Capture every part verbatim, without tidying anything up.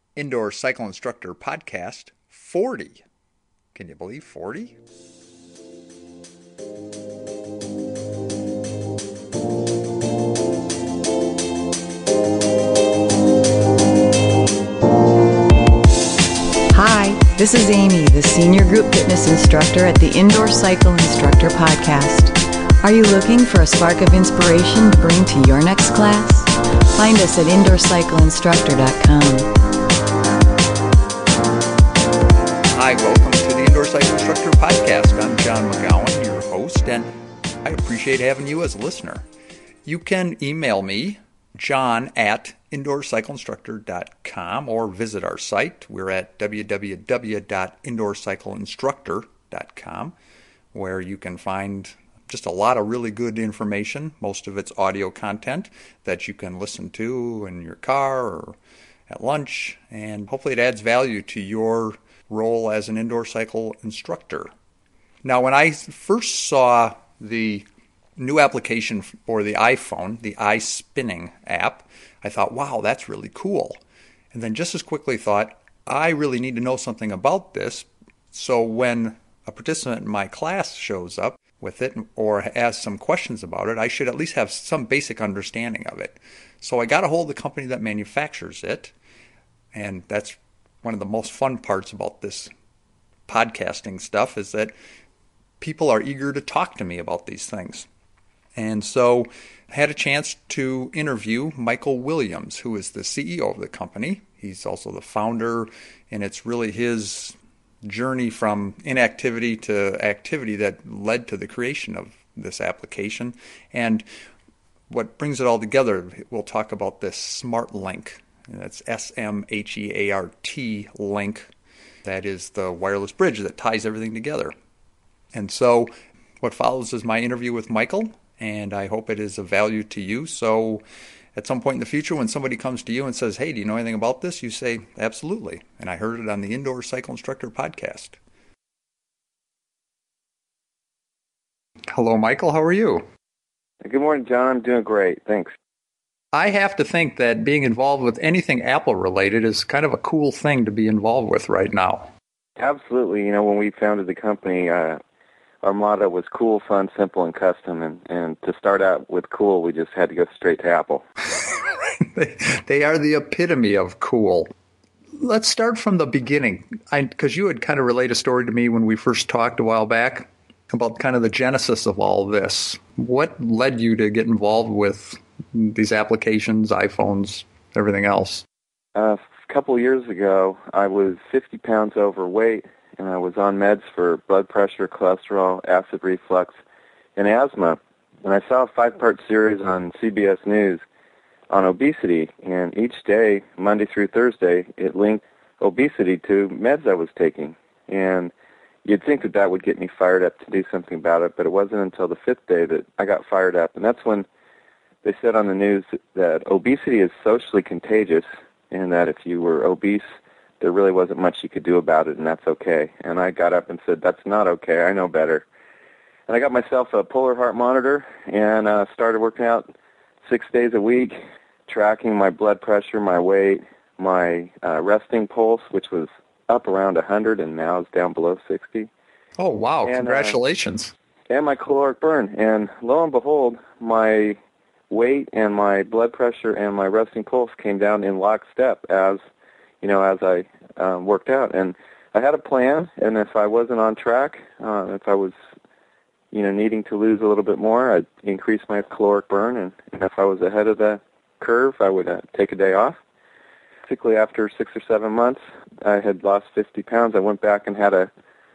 Indoor Cycle Instructor Podcast forty. Can you believe forty? Hi, this is Amy, the Senior Group Fitness Instructor at the Indoor Cycle Instructor Podcast. Are you looking for a spark of inspiration to bring to your next class? Find us at indoor cycle instructor dot com. Hi, welcome to the Indoor Cycle Instructor Podcast. I'm John McGowan, your host, and I appreciate having you as a listener. You can email me, John at indoor cycle instructor dot com, or visit our site. We're at w w w dot indoor cycle instructor dot com, where you can find just a lot of really good information. Most of it's audio content that you can listen to in your car or at lunch, and hopefully it adds value to your role as an indoor cycle instructor. Now, when I first saw the new application for the iPhone, the iSpinning app, I thought, wow, that's really cool. And then just as quickly thought, I really need to know something about this. So when a participant in my class shows up with it or asks some questions about it, I should at least have some basic understanding of it. So I got a hold of the company that manufactures it, and that's one of the most fun parts about this podcasting stuff, is that people are eager to talk to me about these things. And so I had a chance to interview Michael Williams, who is the C E O of the company. He's also the founder, and it's really his journey from inactivity to activity that led to the creation of this application. And what brings it all together, we'll talk about this SmartLink. That's S M H E A R T link. That is the wireless bridge that ties everything together. And so what follows is my interview with Michael, and I hope it is of value to you. So at some point in the future, when somebody comes to you and says, hey, do you know anything about this? You say, absolutely. And I heard it on the Indoor Cycle Instructor Podcast. Hello, Michael. How are you? Good morning, John. I'm doing great. Thanks. I have to think that being involved with anything Apple related is kind of a cool thing to be involved with right now. Absolutely. You know, when we founded the company, uh, our motto was cool, fun, simple, and custom. And, and to start out with cool, we just had to go straight to Apple. they, they are the epitome of cool. Let's start from the beginning, because you had kind of relayed a story to me when we first talked a while back about kind of the genesis of all this. What led you to get involved with these applications, iPhones, everything else? Uh, a couple of years ago, I was fifty pounds overweight, and I was on meds for blood pressure, cholesterol, acid reflux, and asthma. And I saw a five-part series on C B S News on obesity, and each day, Monday through Thursday, it linked obesity to meds I was taking. And you'd think that that would get me fired up to do something about it, but it wasn't until the fifth day that I got fired up. And that's when they said on the news that obesity is socially contagious, and that if you were obese, there really wasn't much you could do about it, and that's okay. And I got up and said, that's not okay. I know better. And I got myself a polar heart monitor and uh, started working out six days a week, tracking my blood pressure, my weight, my uh, resting pulse, which was up around one hundred, and now is down below sixty. Oh, wow. And, Congratulations. Uh, and my caloric burn. And lo and behold, my weight and my blood pressure and my resting pulse came down in lockstep as, you know, as I um, worked out. And I had a plan, and if I wasn't on track, uh, if I was, you know, needing to lose a little bit more, I'd increase my caloric burn, and, and if I was ahead of the curve, I would uh, take a day off. Particularly after six or seven months, I had lost fifty pounds. I went back and had a,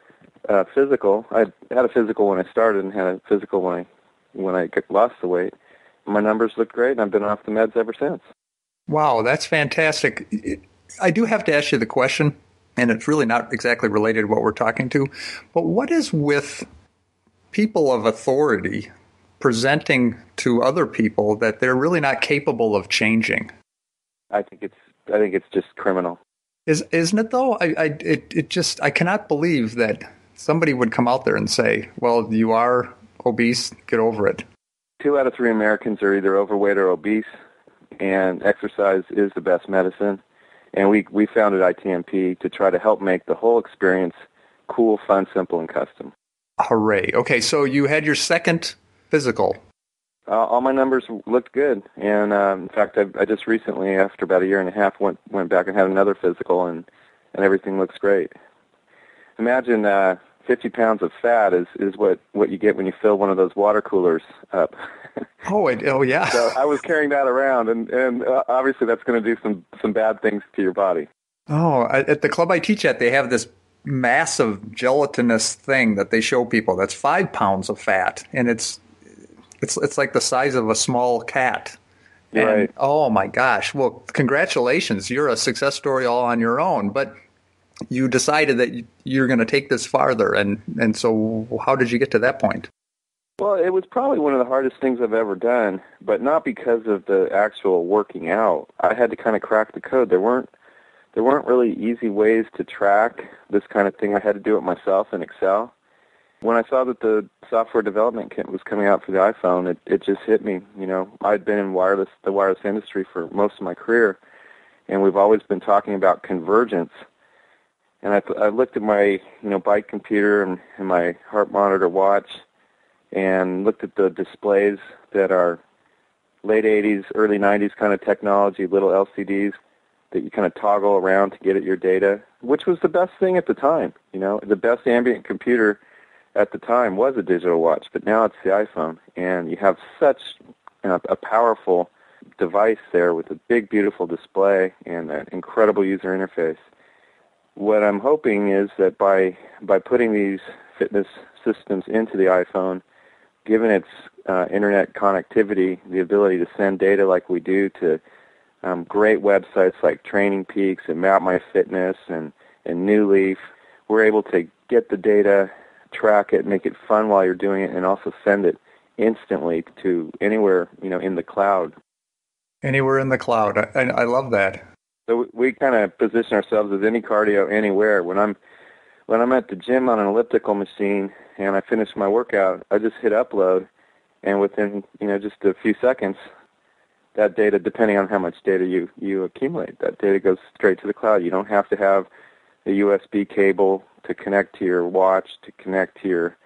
a physical. I had a physical when I started and had a physical when I when I lost the weight. My numbers looked great, and I've been off the meds ever since. Wow, that's fantastic. I do have to ask you the question, and it's really not exactly related to what we're talking to, but what is with people of authority presenting to other people that they're really not capable of changing? I think it's I think it's just criminal. Is isn't it though? I, I it it just I cannot believe that somebody would come out there and say, "Well, you are obese. Get over it." Two out of three Americans are either overweight or obese, and exercise is the best medicine. And we, we founded I T M P to try to help make the whole experience cool, fun, simple, and custom. Hooray. Okay, so you had your second physical. Uh, all my numbers looked good. And uh, in fact, I, I just recently, after about a year and a half, went went back and had another physical, and, and everything looks great. Imagine uh, fifty pounds of fat is, is what, what you get when you fill one of those water coolers up. Oh, it, oh yeah. So I was carrying that around, and, and uh, obviously that's going to do some, some bad things to your body. Oh, at the club I teach at, they have this massive gelatinous thing that they show people that's five pounds of fat, and it's it's it's like the size of a small cat. And, right. Oh my gosh! Well, congratulations! You're a success story all on your own. But you decided that you're going to take this farther, and and so how did you get to that point? Well, it was probably one of the hardest things I've ever done, but not because of the actual working out. I had to kind of crack the code. There weren't there weren't really easy ways to track this kind of thing. I had to do it myself in Excel. When I saw that the software development kit was coming out for the iPhone, it, it just hit me. You know, I'd been in wireless the wireless industry for most of my career, and we've always been talking about convergence. And I, I looked at my you know bike computer and, and my heart monitor watch, and looked at the displays that are late eighties, early nineties kind of technology, little L C Ds that you kind of toggle around to get at your data, which was the best thing at the time. You know, the best ambient computer at the time was a digital watch, but now it's the iPhone, and you have such you know, a powerful device there with a big, beautiful display and an incredible user interface. What I'm hoping is that by by putting these fitness systems into the iPhone, given its uh, internet connectivity, the ability to send data like we do to um, great websites like Training Peaks and Map My Fitness and, and New Leaf, we're able to get the data, track it, make it fun while you're doing it, and also send it instantly to anywhere you know in the cloud. Anywhere in the cloud. I, I love that. So we kind of position ourselves as any cardio anywhere. When I'm when I'm at the gym on an elliptical machine and I finish my workout, I just hit upload, and within you know just a few seconds, that data, depending on how much data you, you accumulate, that data goes straight to the cloud. You don't have to have a U S B cable to connect to your watch, to connect to your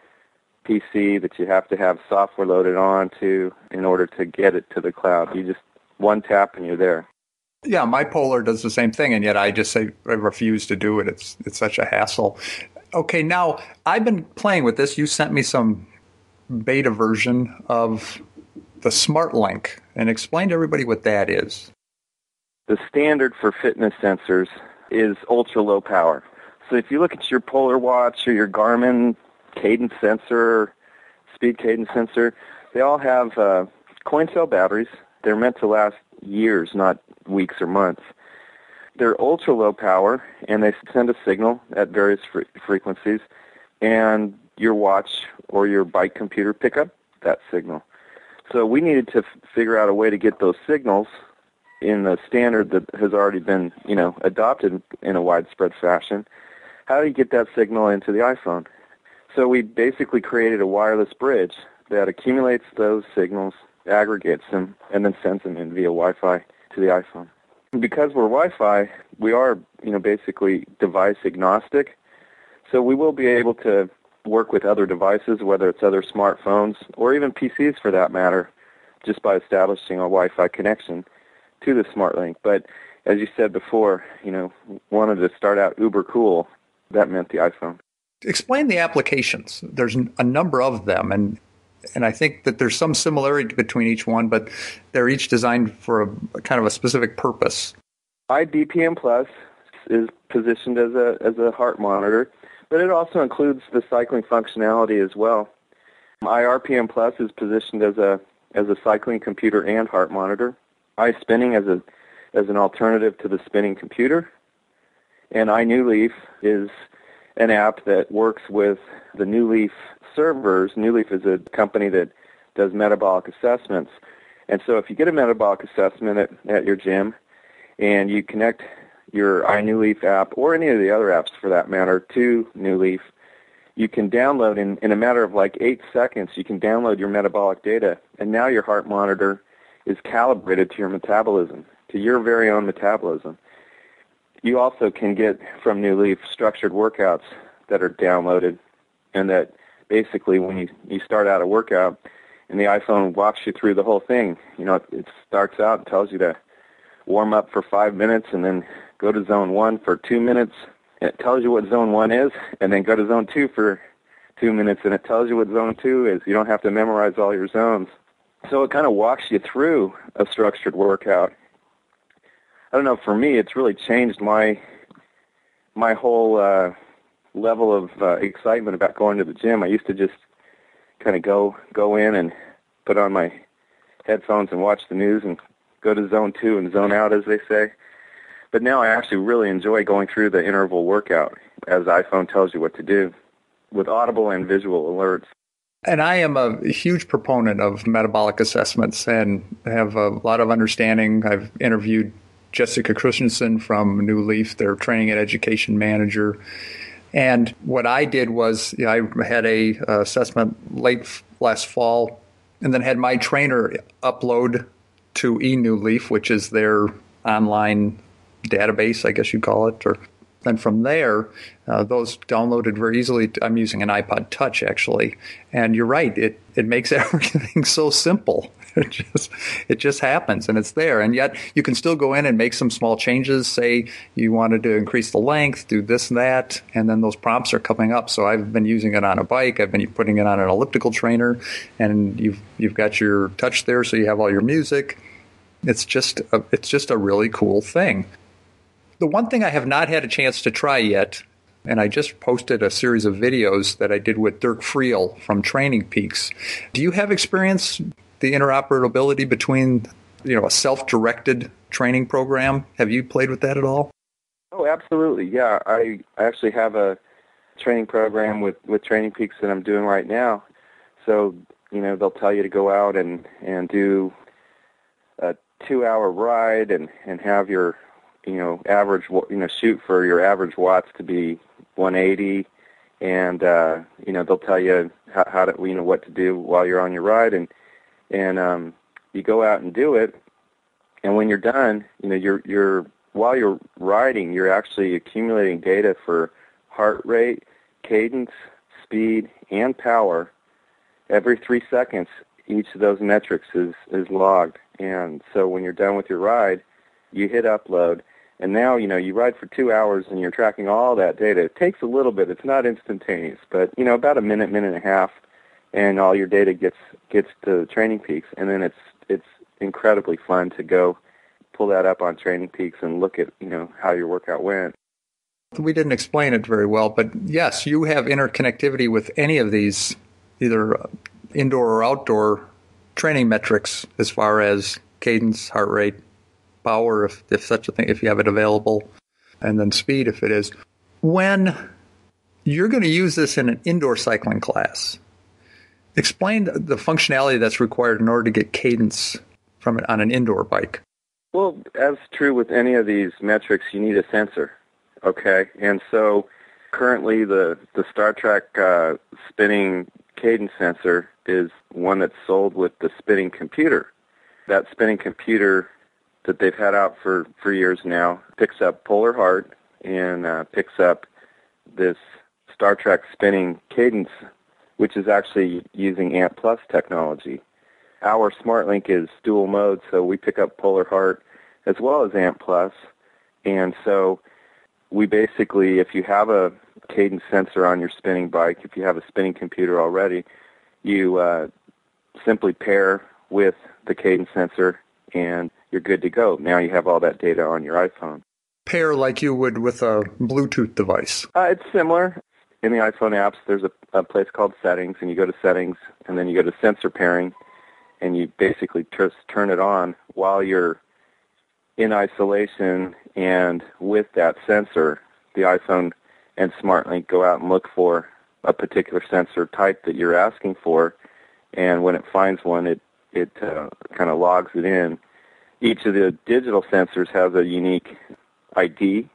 P C that you have to have software loaded on to in order to get it to the cloud. You just one tap and you're there. Yeah, my Polar does the same thing, and yet I just say I refuse to do it. It's it's such a hassle. Okay, now I've been playing with this. You sent me some beta version of the SmartLink, and explain to everybody what that is. The standard for fitness sensors is ultra low power. So if you look at your Polar watch or your Garmin cadence sensor, speed cadence sensor, they all have uh, coin cell batteries. They're meant to last years, not weeks or months. They're ultra low power, and they send a signal at various fre- frequencies, and your watch or your bike computer pick up that signal. So we needed to f- figure out a way to get those signals in the standard that has already been, you know, adopted in a widespread fashion. How do you get that signal into the iPhone? So we basically created a wireless bridge that accumulates those signals, aggregates them, and then sends them in via Wi-Fi to the iPhone. Because we're Wi-Fi, we are, you know, basically device agnostic. So we will be able to work with other devices, whether it's other smartphones or even P Cs for that matter, just by establishing a Wi-Fi connection to the SmartLink. But as you said before, you know, wanted to start out uber cool. That meant the iPhone. Explain the applications. There's a number of them, and and I think that there's some similarity between each one, but they're each designed for a, a kind of a specific purpose. iBPM Plus is positioned as a as a heart monitor, but it also includes the cycling functionality as well. iRPM Plus is positioned as a as a cycling computer and heart monitor. iSpinning as a as an alternative to the spinning computer, and iNewLeaf is an app that works with the New Leaf servers. New Leaf is a company that does metabolic assessments, and so if you get a metabolic assessment at, at your gym, and you connect your iNewLeaf app, or any of the other apps for that matter, to New Leaf, you can download, in, in a matter of like eight seconds, you can download your metabolic data, and now your heart monitor is calibrated to your metabolism, to your very own metabolism. you also can get from New Leaf structured workouts that are downloaded, and that basically when you, you start out a workout, and the iPhone walks you through the whole thing. You know, it, it starts out and tells you to warm up for five minutes and then go to zone one for two minutes. And it tells you what zone one is, and then go to zone two for two minutes, and it tells you what zone two is. You don't have to memorize all your zones. So it kind of walks you through a structured workout. I don't know, for me, it's really changed my my whole uh, level of uh, excitement about going to the gym. I used to just kind of go go in and put on my headphones and watch the news and go to zone two and zone out, as they say. But now I actually really enjoy going through the interval workout, as iPhone tells you what to do, with audible and visual alerts. And I am a huge proponent of metabolic assessments and have a lot of understanding. I've interviewed Jessica Christensen from New Leaf, their training and education manager. And what I did was, you know, I had a uh, assessment late f- last fall, and then had my trainer upload to eNewLeaf, which is their online database, I guess you call it. Or, and from there, uh, those downloaded very easily. I'm using an iPod Touch, actually. And you're right, it, it makes everything so simple. It just it just happens, and it's there. And yet you can still go in and make some small changes. Say you wanted to increase the length, do this and that, and then those prompts are coming up. So I've been using it on a bike. I've been putting it on an elliptical trainer, and you've you've got your touch there, so you have all your music. It's just a, it's just a really cool thing. The one thing I have not had a chance to try yet, and I just posted a series of videos that I did with Dirk Friel from Training Peaks. Do you have experience the interoperability between, you know, a self-directed training program? Have you played with that at all? Oh, absolutely. Yeah, I, I actually have a training program with, with Training Peaks that I'm doing right now. So, you know, they'll tell you to go out and, and do a two-hour ride and, and have your, you know, average, you know, shoot for your average watts to be one eighty. And, uh, you know, they'll tell you how, how to, you know, what to do while you're on your ride. And, And um, you go out and do it, and when you're done, you know, you're you're while you're riding, you're actually accumulating data for heart rate, cadence, speed, and power. Every three seconds, each of those metrics is is logged. And so when you're done with your ride, you hit upload, and now you know you ride for two hours, and you're tracking all that data. It takes a little bit; it's not instantaneous, but you know, about a minute, minute and a half. And all your data gets gets to Training Peaks, and then it's it's incredibly fun to go pull that up on Training Peaks and look at, you know, how your workout went. We didn't explain it very well, but yes, you have interconnectivity with any of these, either indoor or outdoor training metrics, as far as cadence, heart rate, power, if if such a thing, if you have it available, and then speed, if it is. When you're going to use this in an indoor cycling class, explain the functionality that's required in order to get cadence from it on an indoor bike. Well, as true with any of these metrics, you need a sensor, okay? And so currently the, the Star Trek uh, spinning cadence sensor is one that's sold with the spinning computer. That spinning computer that they've had out for, for years now picks up polar heart and uh, picks up this Star Trek spinning cadence, which is actually using A M P Plus technology. Our SmartLink is dual mode, so we pick up polar heart as well as A M P Plus. And so we basically, if you have a cadence sensor on your spinning bike, if you have a spinning computer already, you uh, simply pair with the cadence sensor and you're good to go. Now you have all that data on your iPhone. Pair like you would with a Bluetooth device. Uh, it's similar. In the iPhone apps, there's a, a place called Settings, and you go to Settings, and then you go to Sensor Pairing, and you basically just turn it on while you're in isolation, and with that sensor, the iPhone and SmartLink go out and look for a particular sensor type that you're asking for, and when it finds one, it, it uh, kind of logs it in. Each of the digital sensors has a unique I D.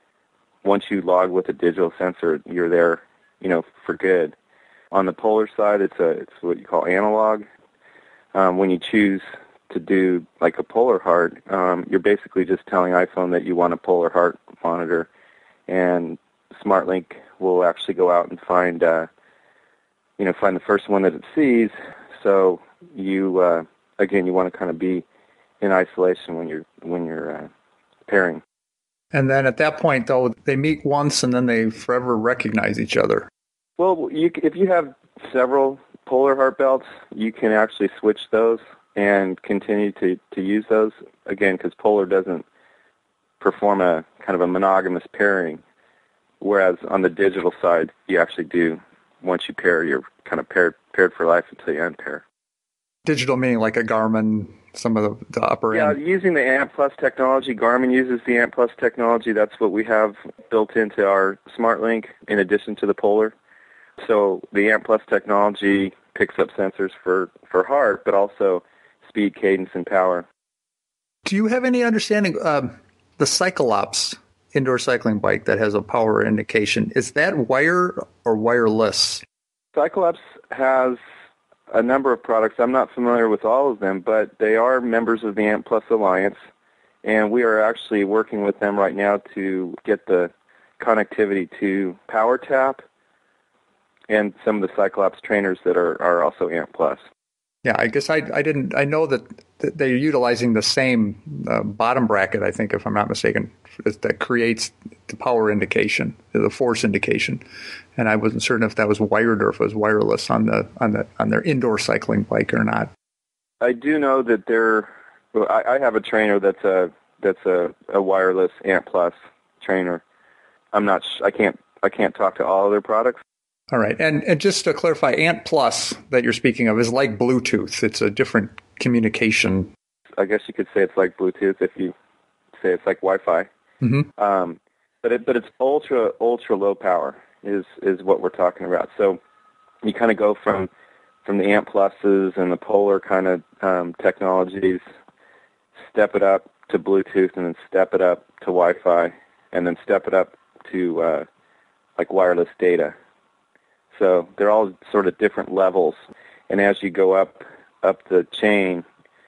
Once you log with a digital sensor, you're there, you know, for good. On the polar side, it's a it's what you call analog. Um, when you choose to do like a polar heart, um, you're basically just telling iPhone that you want a polar heart monitor, and SmartLink will actually go out and find, uh, you know, find the first one that it sees. So you, uh, again, you want to kind of be in isolation when you're when you're uh, pairing. And then at that point, though, they meet once and then they forever recognize each other. Well, you, if you have several polar heart belts, you can actually switch those and continue to, to use those, again, because polar doesn't perform a kind of a monogamous pairing, whereas on the digital side, you actually do. Once you pair, you're kind of paired paired for life until you unpair. Digital meaning like a Garmin, some of the, the upper yeah, end? Yeah, using the A M P Plus technology. Garmin uses the A M P Plus technology. That's what we have built into our SmartLink in addition to the polar. So the A M P Plus technology picks up sensors for, for heart, but also speed, cadence, and power. Do you have any understanding of um, the Cyclops indoor cycling bike that has a power indication? Is that wire or wireless? Cyclops has a number of products. I'm not familiar with all of them, but they are members of the A M P Plus Alliance, and we are actually working with them right now to get the connectivity to PowerTap and some of the Cyclops trainers that are, are also A M P Plus. Yeah, I guess I I didn't I know that, that they're utilizing the same uh, bottom bracket, I think, if I'm not mistaken, that creates the power indication, the force indication, and I wasn't certain if that was wired or if it was wireless on the on the on their indoor cycling bike or not. I do know that they're. Well, I, I have a trainer that's a that's a, a wireless A M P Plus trainer. I'm not. I can't. I can't talk to all of their products. All right, and and just to clarify, A M P Plus that you're speaking of is like Bluetooth. It's a different communication. I guess you could say it's like Bluetooth if you say it's like Wi-Fi. Mm-hmm. Um, but it, but it's ultra ultra low power is is what we're talking about. So you kind of go from from the A M P Pluses and the polar kind of um, technologies, step it up to Bluetooth, and then step it up to Wi-Fi, and then step it up to uh, like wireless data. So they're all sort of different levels, and as you go up up the chain,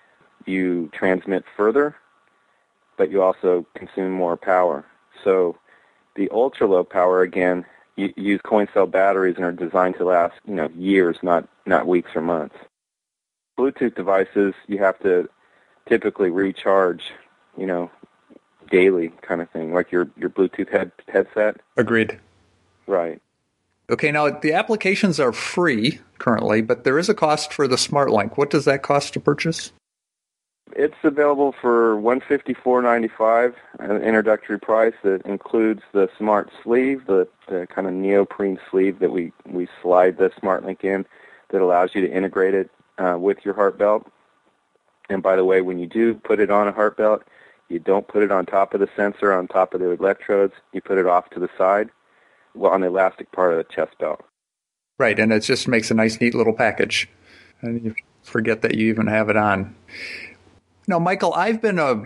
you transmit further, but you also consume more power. So the ultra low power, again, you use coin cell batteries and are designed to last, you know, years, not not weeks or months. Bluetooth devices, you have to typically recharge, you know, daily kind of thing, like your your Bluetooth head headset. Agreed. Right. Okay, now the applications are free currently, but there is a cost for the SmartLink. What does that cost to purchase? It's available for one hundred fifty-four dollars and ninety-five cents, an introductory price that includes the Smart Sleeve, the, the kind of neoprene sleeve that we, we slide the SmartLink in that allows you to integrate it uh, with your heart belt. And by the way, when you do put it on a heart belt, you don't put it on top of the sensor, on top of the electrodes. You put it off to the side, well, on the elastic part of the chest belt. Right, and it just makes a nice, neat little package. And you forget that you even have it on. Now, Michael, I've been a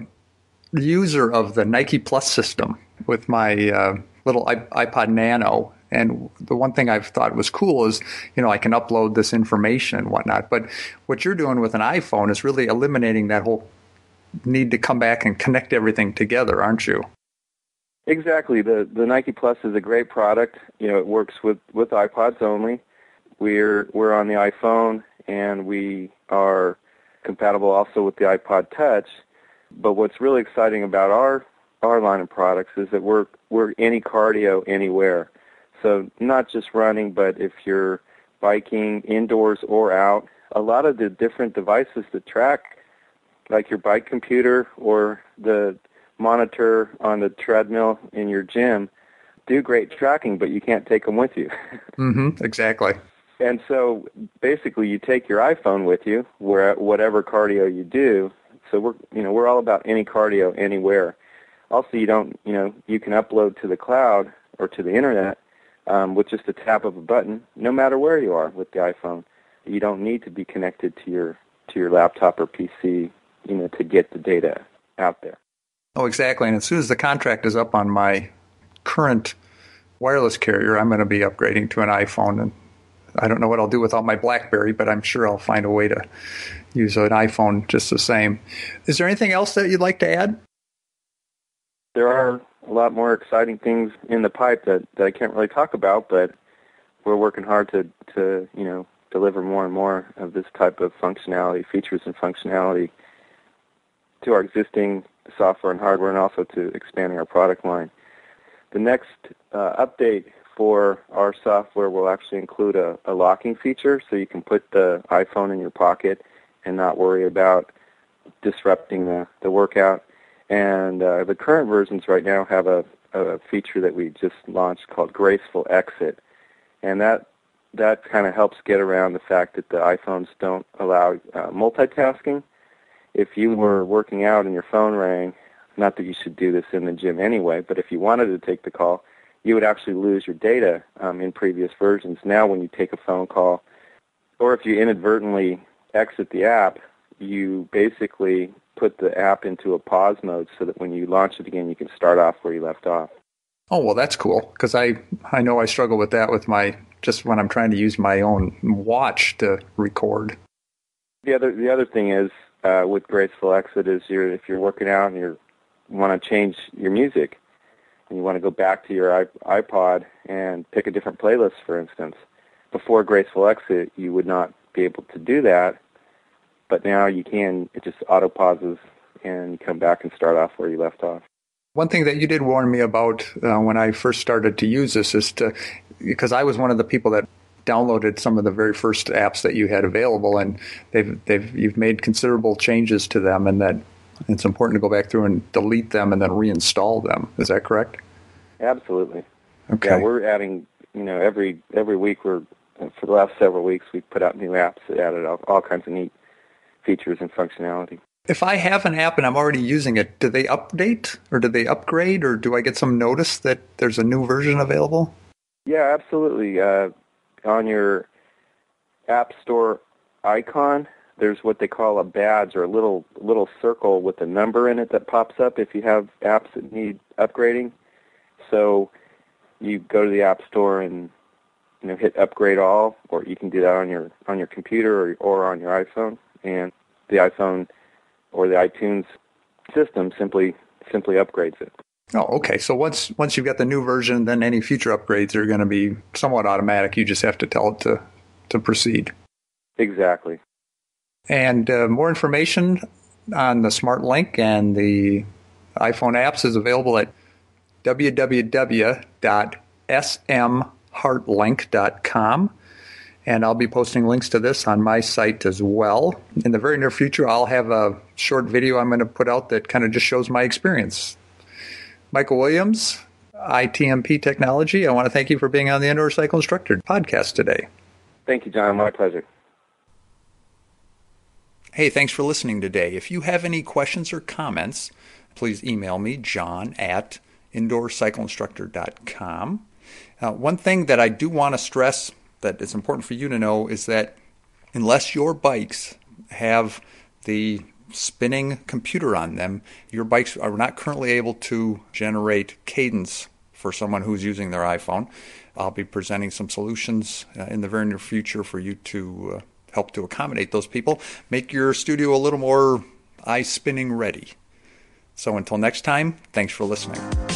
user of the Nike Plus system with my uh, little iPod Nano. And the one thing I've thought was cool is, you know, I can upload this information and whatnot. But what you're doing with an iPhone is really eliminating that whole need to come back and connect everything together, aren't you? Exactly. The the Nike Plus is a great product. You know, it works with, with iPods only. We're we're on the iPhone, and we are compatible also with the iPod Touch. But what's really exciting about our our line of products is that we're we're any cardio anywhere. So not just running, but if you're biking indoors or out, a lot of the different devices that track, like your bike computer or the monitor on the treadmill in your gym, do great tracking, but you can't take them with you. Mm-hmm, exactly. And so basically you take your iPhone with you where whatever cardio you do. So we're, you know, we're all about any cardio anywhere. Also, you don't, you know, you can upload to the cloud or to the internet um, with just a tap of a button, no matter where you are with the iPhone. You don't need to be connected to your to your laptop or P C, you know, to get the data out there. Oh, exactly. And as soon as the contract is up on my current wireless carrier, I'm going to be upgrading to an iPhone and I don't know what I'll do without my BlackBerry, but I'm sure I'll find a way to use an iPhone just the same. Is there anything else that you'd like to add? There are a lot more exciting things in the pipe that, that I can't really talk about, but we're working hard to, to, you know, deliver more and more of this type of functionality, features and functionality to our existing software and hardware, and also to expanding our product line. The next uh, update for our software will actually include a, a locking feature, so you can put the iPhone in your pocket and not worry about disrupting the, the workout. And uh, the current versions right now have a, a feature that we just launched called Graceful Exit, and that that kind of helps get around the fact that the iPhones don't allow uh, multitasking. If you were working out and your phone rang, not that you should do this in the gym anyway, but if you wanted to take the call, you would actually lose your data um, in previous versions. Now when you take a phone call, or if you inadvertently exit the app, you basically put the app into a pause mode so that when you launch it again, you can start off where you left off. Oh, well, that's cool, because I, I know I struggle with that with my, just when I'm trying to use my own watch to record. The other the other thing is, uh, with Graceful Exit is you're, if you're working out and you want to change your music, and you want to go back to your iPod and pick a different playlist, for instance, before Graceful Exit, you would not be able to do that, but now you can. It just auto-pauses, and you come back and start off where you left off. One thing that you did warn me about uh, when I first started to use this is to, because I was one of the people that downloaded some of the very first apps that you had available, and they've they've you've made considerable changes to them, and that it's important to go back through and delete them and then reinstall them. Is that correct? Absolutely. Okay. Yeah, we're adding, you know, every every week we're for the last several weeks we've put out new apps that added all, all kinds of neat features and functionality. If I have an app and I'm already using it, do they update or do they upgrade, or do I get some notice that there's a new version available? Yeah, absolutely. Uh, on your App Store icon, there's what they call a badge, or a little little circle with a number in it that pops up if you have apps that need upgrading. So you go to the App Store and, you know, hit upgrade all, or you can do that on your on your computer or, or on your iPhone, and the iPhone or the iTunes system simply simply upgrades it. Oh, okay. So once once you've got the new version, then any future upgrades are going to be somewhat automatic. You just have to tell it to, to proceed. Exactly. And uh, more information on the SmartLink and the iPhone apps is available at w w w dot s m heart link dot com. And I'll be posting links to this on my site as well. In the very near future, I'll have a short video I'm going to put out that kind of just shows my experience. Michael Williams, I T M P Technology, I want to thank you for being on the Indoor Cycle Instructor podcast today. Thank you, John. My pleasure. Hey, thanks for listening today. If you have any questions or comments, please email me, john at indoor cycle instructor dot com. Uh, one thing that I do want to stress that it's important for you to know is that unless your bikes have the spinning computer on them, your bikes are not currently able to generate cadence for someone who's using their iPhone. I'll be presenting some solutions uh, in the very near future for you to uh, help to accommodate those people, make your studio a little more eye-spinning ready. So until next time, thanks for listening.